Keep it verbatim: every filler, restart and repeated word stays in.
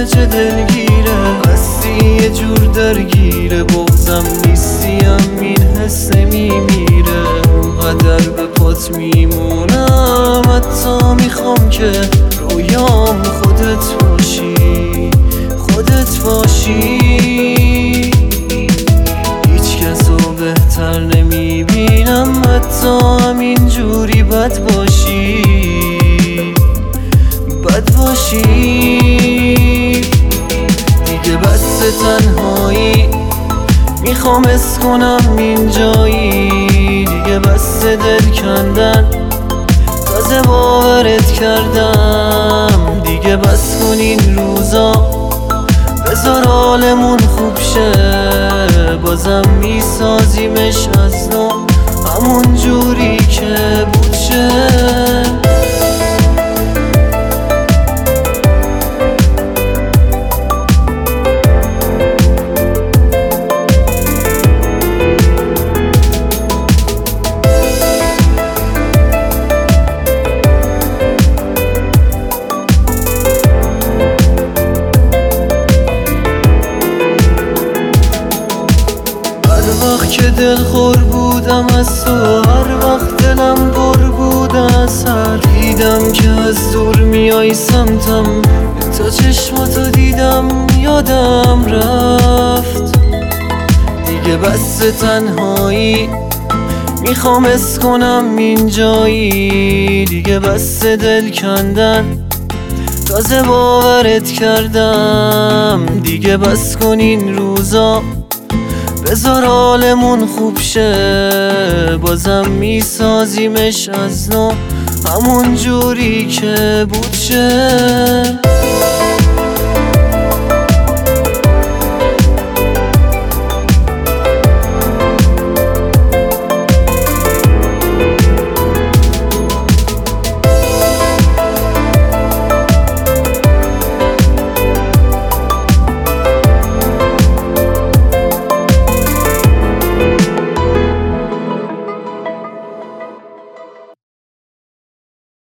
چه دلگیره، هستی یه جور درگیره، بغضم نیستیم این حس نمیمیره. اونقدر به پات میمونم حتی میخوام که رویام خودت باشی، خودت باشی. هیچ کسو بهتر نمیبینم حتی همین جوری بد باشی، بد باشی. دیگه بس تنهایی میخوام حس کنم اینجایی، دیگه بس دل کندن تازه باورت کردم. دیگه بس کن این روزا بذار حالمون خوب شه، بازم میسازیمش از نو همون جوری که بود شه. که دلخور بودم از تو، هر وقت دلم پر بود از سر، دیدم که از دور میای سمتم، تا چشماتو دیدم یادم رفت. دیگه بس تنهایی میخوام حس کنم اینجایی، دیگه بس دل کندن تازه باورت کردم. دیگه بس کن این روزا بذار حالمون خوب شه، بازم میسازیمش از نو همون جوری که بود شه.